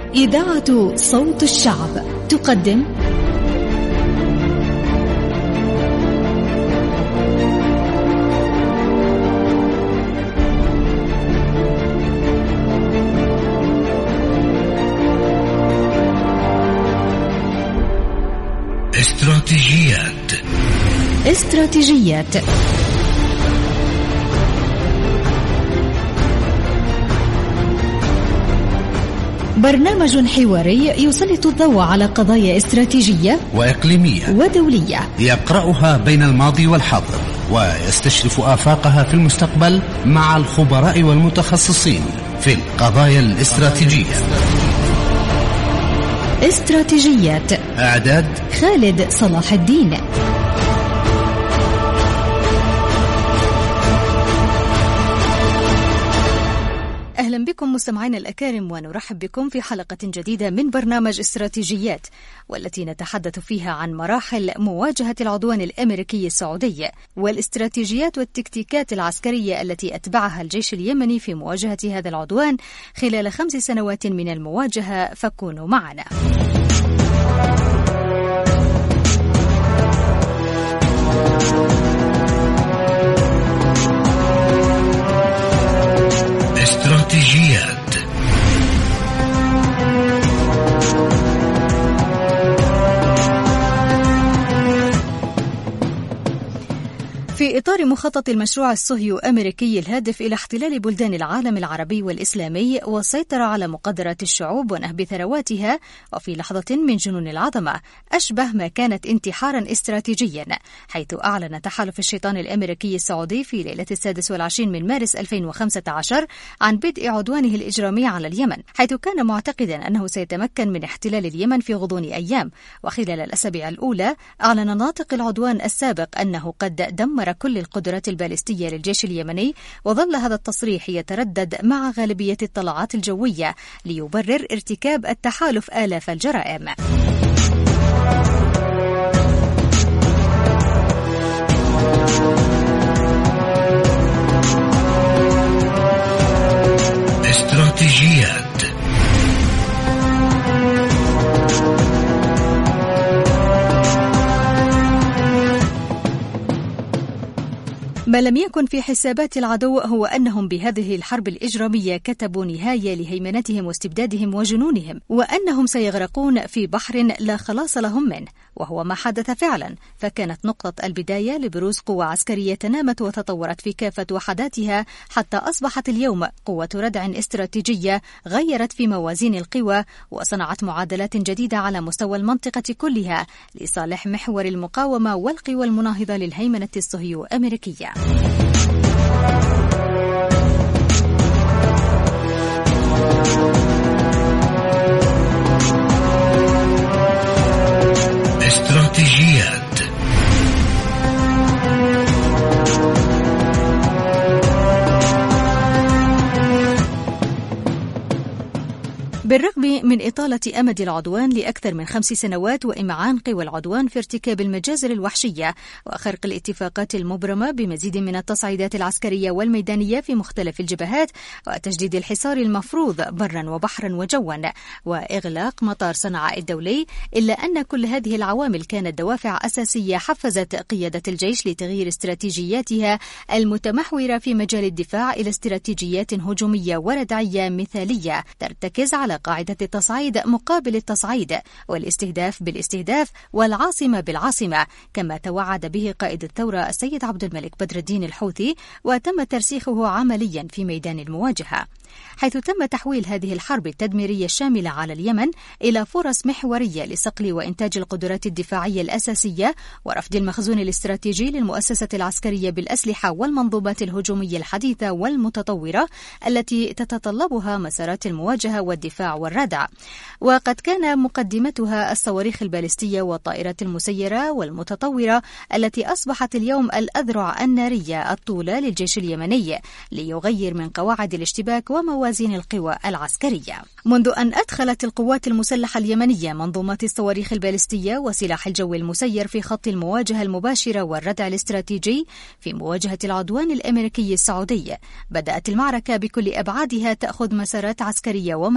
إذاعة صوت الشعب تقدم استراتيجيات. برنامج حواري يسلط الضوء على قضايا استراتيجية وإقليمية ودولية، يقرأها بين الماضي والحاضر ويستشرف آفاقها في المستقبل مع الخبراء والمتخصصين في القضايا الاستراتيجية. استراتيجيات، إعداد خالد صلاح الدين. أهلا بكم مستمعينا الأكارم، ونرحب بكم في حلقة جديدة من برنامج استراتيجيات، والتي نتحدث فيها عن مراحل مواجهة العدوان الأمريكي السعودي والاستراتيجيات والتكتيكات العسكرية التي أتبعها الجيش اليمني في مواجهة هذا العدوان خلال 5 سنوات من المواجهة، فكونوا معنا. استراتيجيات. في إطار مخطط المشروع الصهيو-أمريكي الهادف إلى احتلال بلدان العالم العربي والإسلامي والسيطرة على مقدرات الشعوب ونهب ثرواتها، وفي لحظة من جنون العظمة أشبه ما كانت انتحارا استراتيجيا، حيث أعلن تحالف الشيطان الأمريكي السعودي في ليلة 26 من مارس 2015 عن بدء عدوانه الإجرامي على اليمن، حيث كان معتقدا أنه سيتمكن من احتلال اليمن في غضون أيام. وخلال الأسابيع الأولى أعلن ناطق العدوان السابق أنه قد دمر كل القدرات البالستية للجيش اليمني، وظل هذا التصريح يتردد مع غالبية الطلعات الجوية ليبرر ارتكاب التحالف آلاف الجرائم. استراتيجيات. ما لم يكن في حسابات العدو هو أنهم بهذه الحرب الإجرامية كتبوا نهاية لهيمنتهم واستبدادهم وجنونهم، وأنهم سيغرقون في بحر لا خلاص لهم منه، وهو ما حدث فعلا. فكانت نقطة البداية لبروز قوة عسكرية تنامت وتطورت في كافة وحداتها، حتى أصبحت اليوم قوة ردع استراتيجية غيرت في موازين القوى، وصنعت معادلات جديدة على مستوى المنطقة كلها لصالح محور المقاومة والقوى المناهضة للهيمنة الصهيو-أمريكية. استراتيجيات. بالرغم من إطالة أمد العدوان لأكثر من 5 سنوات وإمعان قوى العدوان في ارتكاب المجازر الوحشية وخرق الاتفاقات المبرمة بمزيد من التصعيدات العسكرية والميدانية في مختلف الجبهات وتجديد الحصار المفروض برا وبحرا وجوا وإغلاق مطار صنعاء الدولي، إلا أن كل هذه العوامل كانت دوافع أساسية حفزت قيادة الجيش لتغيير استراتيجياتها المتمحورة في مجال الدفاع إلى استراتيجيات هجومية وردعية مثالية ترتكز على قاعدة التصعيد مقابل التصعيد، والاستهداف بالاستهداف، والعاصمة بالعاصمة، كما توعد به قائد الثورة السيد عبد الملك بدر الدين الحوثي، وتم ترسيخه عمليا في ميدان المواجهة، حيث تم تحويل هذه الحرب التدميرية الشاملة على اليمن إلى فرص محورية لصقل وإنتاج القدرات الدفاعية الأساسية ورفض المخزون الاستراتيجي للمؤسسة العسكرية بالأسلحة والمنظومات الهجومية الحديثة والمتطورة التي تتطلبها مسارات المواجهة والدفاع والردع. وقد كان مقدمتها الصواريخ البالستية والطائرات المسيرة والمتطورة التي أصبحت اليوم الأذرع النارية الطولة للجيش اليمني ليغير من قواعد الاشتباك وموازين القوى العسكرية. منذ أن أدخلت القوات المسلحة اليمنية منظومات الصواريخ البالستية وسلاح الجو المسير في خط المواجهة المباشرة والردع الاستراتيجي في مواجهة العدوان الأمريكي السعودي، بدأت المعركة بكل أبعادها تأخذ مسارات عسكرية وميدانية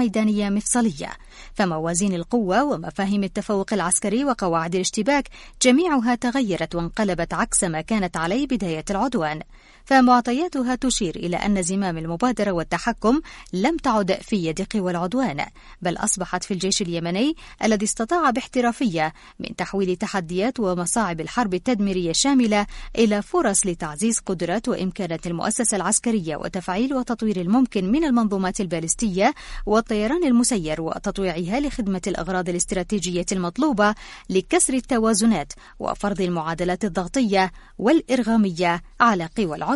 استراتيجية مفصلية، فموازين القوة ومفاهيم التفوق العسكري وقواعد الاشتباك جميعها تغيرت وانقلبت عكس ما كانت عليه بداية العدوان، فمعطياتها تشير إلى أن زمام المبادرة والتحكم لم تعد في يد قوى العدوان، بل أصبحت في الجيش اليمني الذي استطاع باحترافية من تحويل تحديات ومصاعب الحرب التدميرية الشاملة إلى فرص لتعزيز قدرات وإمكانات المؤسسة العسكرية وتفعيل وتطوير الممكن من المنظومات البالستية والطيران المسير وتطويعها لخدمة الأغراض الاستراتيجية المطلوبة لكسر التوازنات وفرض المعادلات الضغطية والإرغامية على قوى العدوان.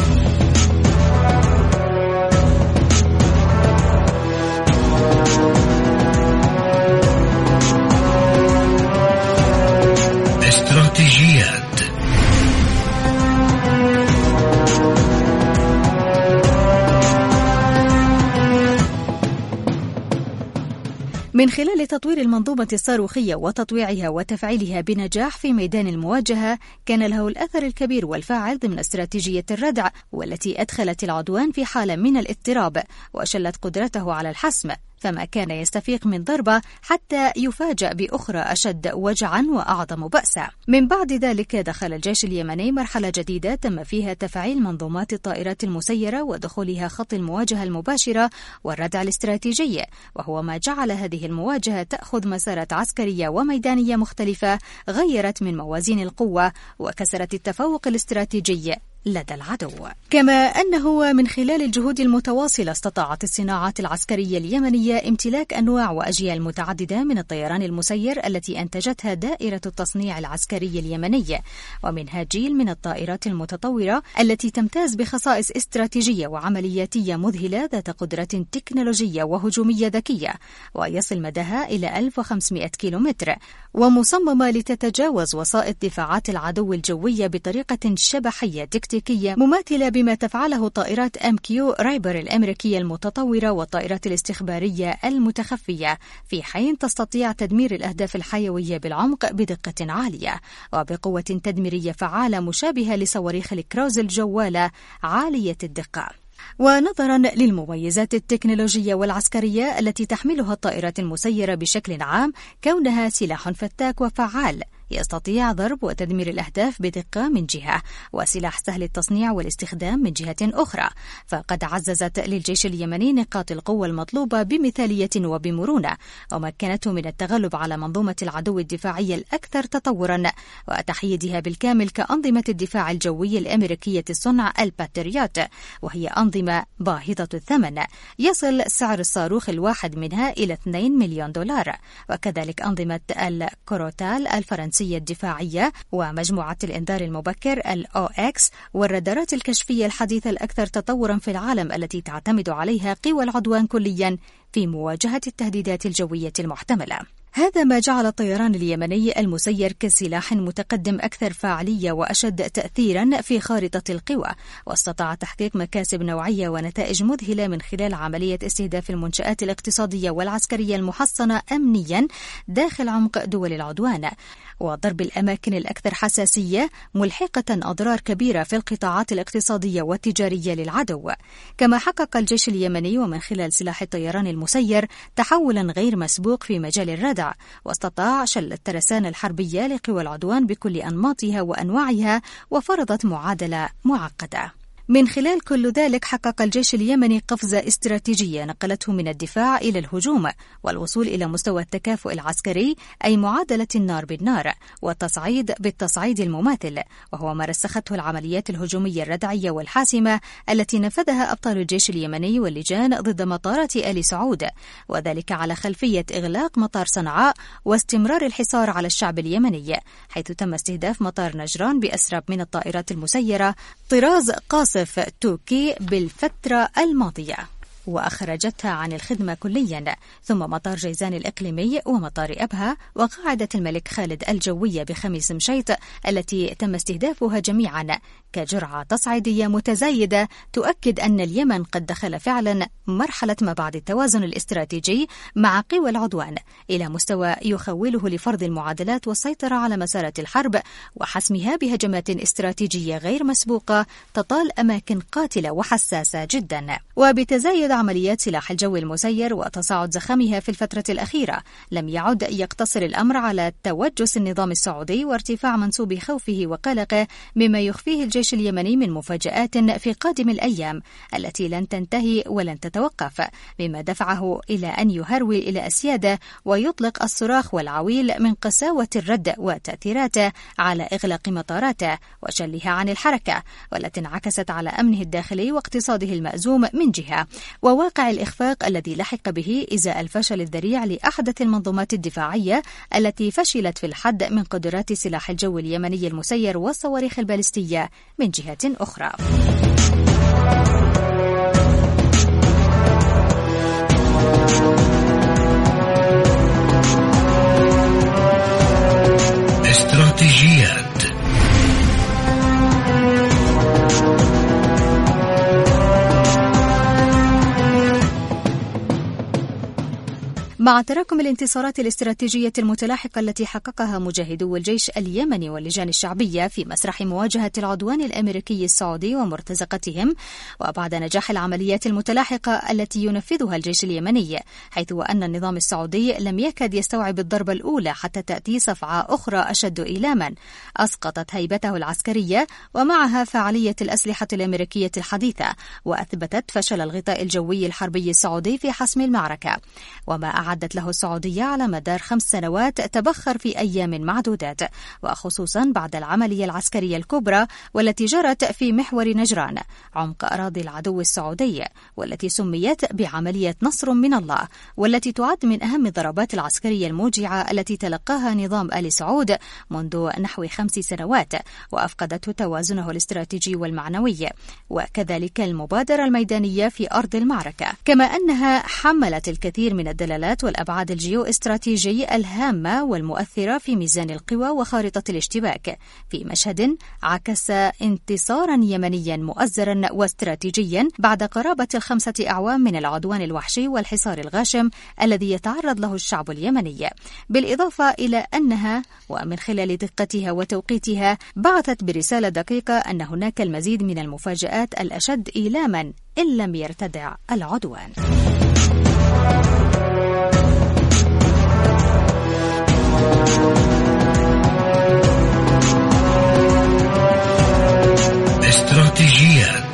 استراتيجيات. من خلال تطوير المنظومة الصاروخية وتطويعها وتفعيلها بنجاح في ميدان المواجهة، كان له الأثر الكبير والفاعل ضمن استراتيجية الردع، والتي أدخلت العدوان في حالة من الاضطراب وشلت قدرته على الحسم، فما كان يستفيق من ضربة حتى يفاجأ بأخرى أشد وجعا وأعظم بأسا. من بعد ذلك دخل الجيش اليمني مرحلة جديدة تم فيها تفعيل منظومات الطائرات المسيرة ودخولها خط المواجهة المباشرة والردع الاستراتيجي، وهو ما جعل هذه المواجهة تأخذ مسارات عسكرية وميدانية مختلفة غيرت من موازين القوة وكسرت التفوق الاستراتيجي لدى العدو. كما أنه من خلال الجهود المتواصلة استطاعت الصناعات العسكرية اليمنية امتلاك أنواع وأجيال متعددة من الطيران المسير التي أنتجتها دائرة التصنيع العسكري اليمني، ومنها جيل من الطائرات المتطورة التي تمتاز بخصائص استراتيجية وعملياتية مذهلة ذات قدرة تكنولوجية وهجومية ذكية، ويصل مداها إلى 1500 كيلومتر، ومصممة لتتجاوز وسائط دفاعات العدو الجوية بطريقة شبحية تكتيكية مماثلة بما تفعله طائرات MQ رايبر الأمريكية المتطورة والطائرات الاستخبارية المتخفية، في حين تستطيع تدمير الأهداف الحيوية بالعمق بدقة عالية وبقوة تدميرية فعالة مشابهة لصواريخ الكروز الجوالة عالية الدقة. ونظرا للمميزات التكنولوجية والعسكرية التي تحملها الطائرات المسيرة بشكل عام، كونها سلاح فتاك وفعال يستطيع ضرب وتدمير الأهداف بدقة من جهة، وسلاح سهل التصنيع والاستخدام من جهة أخرى، فقد عززت للجيش اليمني نقاط القوة المطلوبة بمثالية وبمرونة، ومكنته من التغلب على منظومة العدو الدفاعية الأكثر تطورا وتحييدها بالكامل كأنظمة الدفاع الجوي الأمريكية الصنع الباتريوت، وهي أنظمة باهظة الثمن، يصل سعر الصاروخ الواحد منها إلى 2 مليون دولار، وكذلك أنظمة الكوروتال الفرنسية الدفاعية ومجموعة الإنذار المبكر OX والرادارات الكشفية الحديثة الأكثر تطورا في العالم التي تعتمد عليها قوى العدوان كليا في مواجهة التهديدات الجوية المحتملة. هذا ما جعل الطيران اليمني المسير كسلاح متقدم أكثر فاعلية وأشد تأثيرا في خارطة القوى، واستطاع تحقيق مكاسب نوعية ونتائج مذهلة من خلال عملية استهداف المنشآت الاقتصادية والعسكرية المحصنة أمنيا داخل عمق دول العدوان، وضرب الأماكن الأكثر حساسية، ملحقة أضرار كبيرة في القطاعات الاقتصادية والتجارية للعدو. كما حقق الجيش اليمني ومن خلال سلاح الطيران المسير تحولا غير مسبوق في مجال الردع، واستطاع شل الترسانة الحربية لقوى العدوان بكل أنماطها وأنواعها، وفرضت معادلة معقدة. من خلال كل ذلك حقق الجيش اليمني قفزة استراتيجية نقلته من الدفاع إلى الهجوم والوصول إلى مستوى التكافؤ العسكري، أي معادلة النار بالنار والتصعيد بالتصعيد المماثل، وهو ما رسخته العمليات الهجومية الردعية والحاسمة التي نفذها أبطال الجيش اليمني واللجان ضد مطارات آل سعود، وذلك على خلفية إغلاق مطار صنعاء واستمرار الحصار على الشعب اليمني، حيث تم استهداف مطار نجران بأسراب من الطائرات المسيرة طراز قاصف توكي بالفترة الماضية وأخرجتها عن الخدمة كليا، ثم مطار جيزان الإقليمي ومطار أبها وقاعدة الملك خالد الجوية بخميس مشيط التي تم استهدافها جميعا كجرعة تصعيدية متزايدة تؤكد أن اليمن قد دخل فعلا مرحلة ما بعد التوازن الاستراتيجي مع قوى العدوان إلى مستوى يخوله لفرض المعادلات والسيطرة على مسارات الحرب وحسمها بهجمات استراتيجية غير مسبوقة تطال أماكن قاتلة وحساسة جدا. وبتزايد عمليات سلاح الجو المسير وتصاعد زخمها في الفترة الأخيرة، لم يعد يقتصر الأمر على توجس النظام السعودي وارتفاع منسوب خوفه وقلقه مما يخفيه الجيش اليمني من مفاجآت في قادم الأيام التي لن تنتهي ولن تتوقف، مما دفعه إلى أن يهرول إلى أسياده ويطلق الصراخ والعويل من قساوة الرد وتأثيراته على إغلاق مطاراته وشلها عن الحركة، والتي انعكست على أمنه الداخلي واقتصاده المأزوم من جهة، وواقع الإخفاق الذي لحق به إزاء الفشل الذريع لأحدث المنظومات الدفاعية التي فشلت في الحد من قدرات سلاح الجو اليمني المسير والصواريخ البالستية من جهة أخرى. استراتيجيات. مع تراكم الانتصارات الاستراتيجية المتلاحقة التي حققها مجاهدو الجيش اليمني واللجان الشعبية في مسرح مواجهة العدوان الأمريكي السعودي ومرتزقتهم، وبعد نجاح العمليات المتلاحقة التي ينفذها الجيش اليمني، حيث أن النظام السعودي لم يكد يستوعب الضربة الأولى حتى تأتي صفعة أخرى أشد إيلاما أسقطت هيبته العسكرية ومعها فعالية الأسلحة الأمريكية الحديثة، وأثبتت فشل الغطاء الجوي الحربي السعودي في حسم المعركة، وما أعدت له السعودية على مدار 5 سنوات تبخر في أيام معدودات، وخصوصا بعد العملية العسكرية الكبرى والتي جرت في محور نجران عمق أراضي العدو السعودي، والتي سميت بعملية نصر من الله، والتي تعد من أهم الضربات العسكرية الموجعة التي تلقاها نظام آل سعود منذ نحو 5 سنوات، وأفقدته توازنه الاستراتيجي والمعنوي، وكذلك المبادرة الميدانية في أرض المعركة، كما أنها حملت الكثير من الدلالات والأبعاد الجيو استراتيجي الهامة والمؤثرة في ميزان القوى وخارطة الاشتباك، في مشهد عكس انتصارا يمنيا مؤزرا واستراتيجيا بعد قرابة 5 أعوام من العدوان الوحشي والحصار الغاشم الذي يتعرض له الشعب اليمني، بالإضافة إلى أنها ومن خلال دقتها وتوقيتها بعثت برسالة دقيقة أن هناك المزيد من المفاجآت الأشد إيلاما إن لم يرتدع العدوان. استراتيجيات.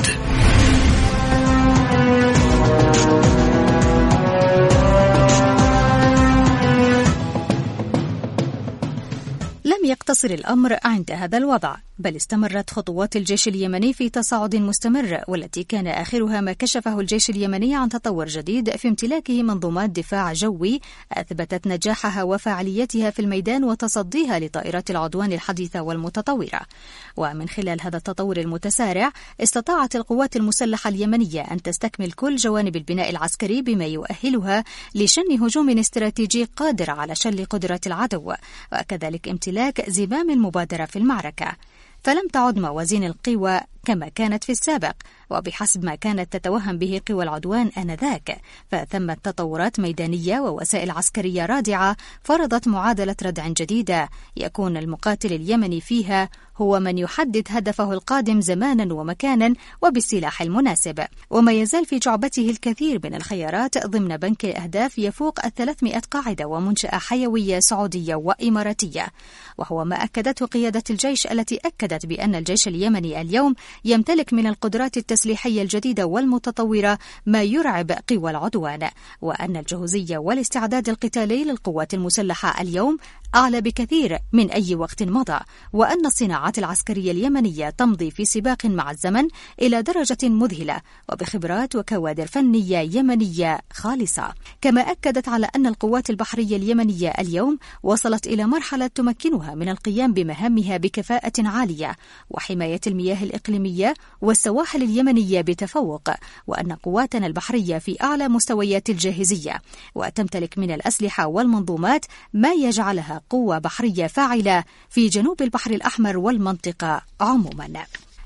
لم يقتصر الأمر عند هذا الوضع، بل استمرت خطوات الجيش اليمني في تصاعد مستمر، والتي كان آخرها ما كشفه الجيش اليمني عن تطور جديد في امتلاكه منظومات دفاع جوي أثبتت نجاحها وفاعليتها في الميدان وتصديها لطائرات العدوان الحديثة والمتطورة. ومن خلال هذا التطور المتسارع استطاعت القوات المسلحة اليمنية أن تستكمل كل جوانب البناء العسكري بما يؤهلها لشن هجوم استراتيجي قادر على شل قدرات العدو، وكذلك امتلاك زمام المبادرة في المعركة. فلم تعد موازين القوى كما كانت في السابق وبحسب ما كانت تتوهم به قوى العدوان آنذاك، فثمت تطورات ميدانية ووسائل عسكرية رادعة فرضت معادلة ردع جديدة يكون المقاتل اليمني فيها هو من يحدد هدفه القادم زمانا ومكانا وبالسلاح المناسب، وما يزال في جعبته الكثير من الخيارات ضمن بنك الأهداف يفوق 300 قاعدة ومنشأة حيوية سعودية وإماراتية، وهو ما أكدته قيادة الجيش التي أكدت بأن الجيش اليمني اليوم يمتلك من القدرات التسليحية الجديدة والمتطورة ما يرعب قوى العدوان، وأن الجهوزية والاستعداد القتالي للقوات المسلحة اليوم أعلى بكثير من أي وقت مضى، وأن الصناعات العسكرية اليمنية تمضي في سباق مع الزمن إلى درجة مذهلة وبخبرات وكوادر فنية يمنية خالصة. كما أكدت على أن القوات البحرية اليمنية اليوم وصلت إلى مرحلة تمكنها من القيام بمهامها بكفاءة عالية وحماية المياه الإقليمية والسواحل اليمنية بتفوق، وأن قواتنا البحرية في أعلى مستويات الجاهزية وتمتلك من الأسلحة والمنظومات ما يجعلها قوة بحرية فاعلة في جنوب البحر الأحمر والمنطقة عموما.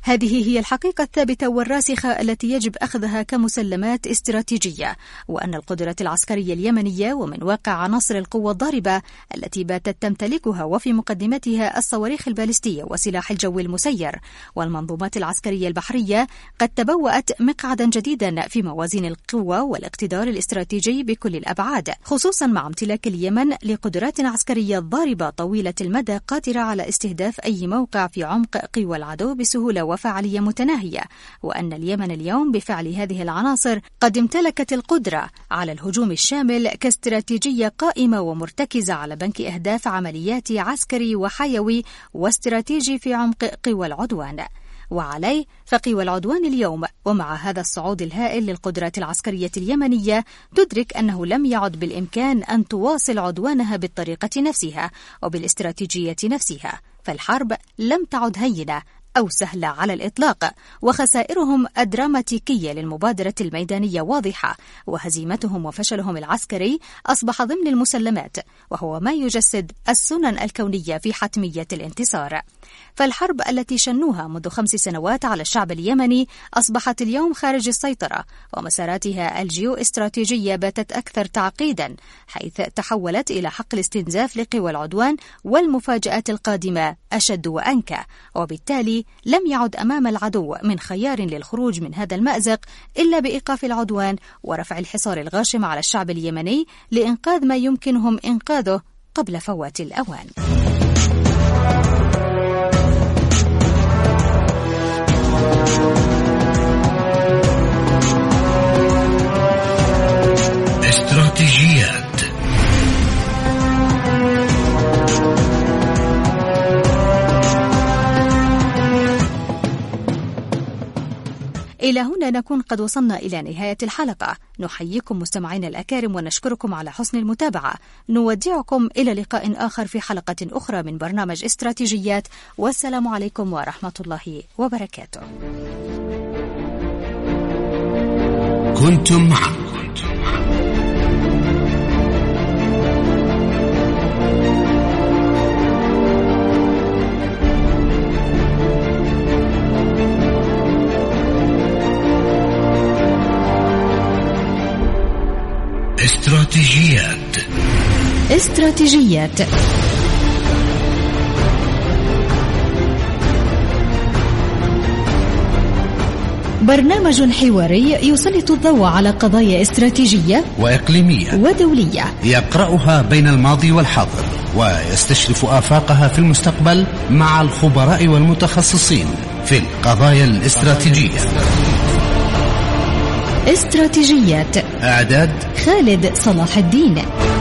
هذه هي الحقيقة الثابتة والراسخة التي يجب أخذها كمسلمات استراتيجية، وأن القدرة العسكرية اليمنية ومن واقع عناصر القوة الضاربة التي باتت تمتلكها وفي مقدمتها الصواريخ البالستية وسلاح الجو المسير والمنظومات العسكرية البحرية قد تبوأت مقعدا جديدا في موازين القوة والاقتدار الاستراتيجي بكل الأبعاد، خصوصا مع امتلاك اليمن لقدرات عسكرية ضاربة طويلة المدى قادرة على استهداف أي موقع في عمق قوى العدو بسهولة وفعالية متناهية، وأن اليمن اليوم بفعل هذه العناصر قد امتلكت القدرة على الهجوم الشامل كاستراتيجية قائمة ومرتكزة على بنك أهداف عملياتي عسكري وحيوي واستراتيجي في عمق قوى العدوان. وعليه فقوى العدوان اليوم ومع هذا الصعود الهائل للقدرات العسكرية اليمنية تدرك أنه لم يعد بالإمكان أن تواصل عدوانها بالطريقة نفسها وبالاستراتيجية نفسها، فالحرب لم تعد هينة أو سهلة على الإطلاق، وخسائرهم الدراماتيكية للمبادرة الميدانية واضحة، وهزيمتهم وفشلهم العسكري أصبح ضمن المسلمات، وهو ما يجسد السنن الكونية في حتمية الانتصار. فالحرب التي شنوها منذ 5 سنوات على الشعب اليمني أصبحت اليوم خارج السيطرة، ومساراتها الجيو استراتيجية باتت أكثر تعقيدا، حيث تحولت إلى حقل استنزاف لقوى العدوان والمفاجآت القادمة أشد وأنكى، وبالتالي لم يعد أمام العدو من خيار للخروج من هذا المأزق إلا بإيقاف العدوان ورفع الحصار الغاشم على الشعب اليمني لإنقاذ ما يمكنهم إنقاذه قبل فوات الأوان. استراتيجيات. إلى هنا نكون قد وصلنا إلى نهاية الحلقة. نحييكم مستمعينا الأكارم ونشكركم على حسن المتابعة. نودعكم إلى لقاء آخر في حلقة أخرى من برنامج استراتيجيات، والسلام عليكم ورحمة الله وبركاته. كنتم مع استراتيجيات. برنامج حواري يسلط الضوء على قضايا استراتيجية وإقليمية ودولية، يقرأها بين الماضي والحاضر ويستشرف آفاقها في المستقبل مع الخبراء والمتخصصين في القضايا الاستراتيجية. استراتيجيات. إعداد خالد صلاح الدين.